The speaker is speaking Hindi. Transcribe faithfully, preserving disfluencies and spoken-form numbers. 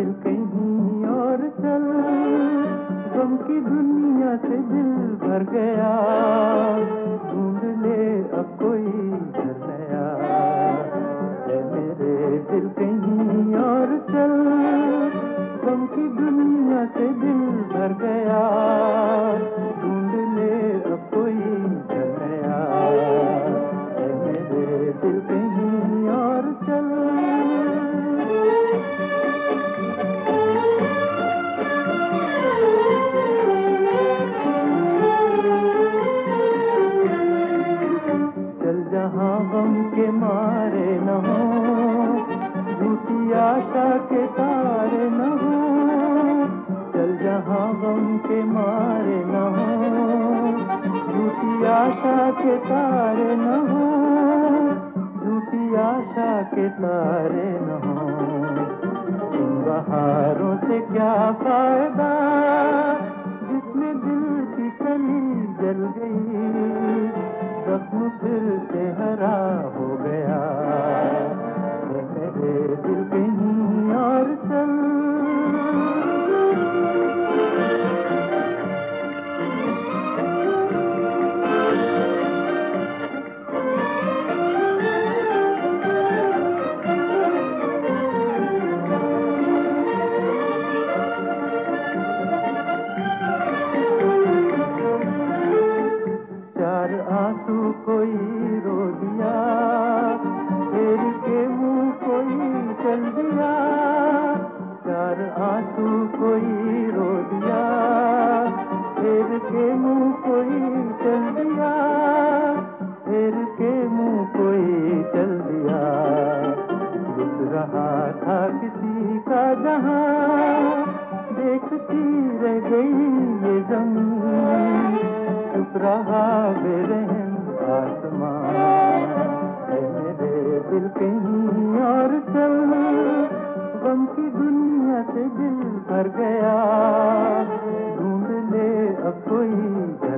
दिल कहीं और चल, गम की दुनिया से दिल भर गया, ढूंढ ले अब कोई घर नया। ऐ मेरे दिल कहीं और चल, गम की दुनिया से दिल भर गया, ढूंढ ले अब कोई घर नया। ऐ मेरे दिल कहीं और चल। चल जहाँ गम के मारे न हो, झूठी आशा के तारे न हो। चल जहाँ गम के मारे न हो, झूठी आशा के तारे न हो, झूठी आशा के तारे न हो। इन बहारों से क्या फायदा, जिसमें दिल की कली जल गई, जख्म फिर से हरा हो गया। ऐ मेरे दिल कहीं और चल। चार आंसू कोई रो दिया, फेर के मुंह कोई चल दिया। चार आंसू कोई रो दिया, फेर के मुंह कोई चल दिया, फेर के मुंह कोई चल दिया। रुक रहा था किसी का जहां, देखती रह गई ये ज़मीं, चुप रहा बेरहम आसमां। ऐ मेरे दिल कहीं और चल, गम की दुनिया से दिल भर गया, ढूंढ ले अब कोई घर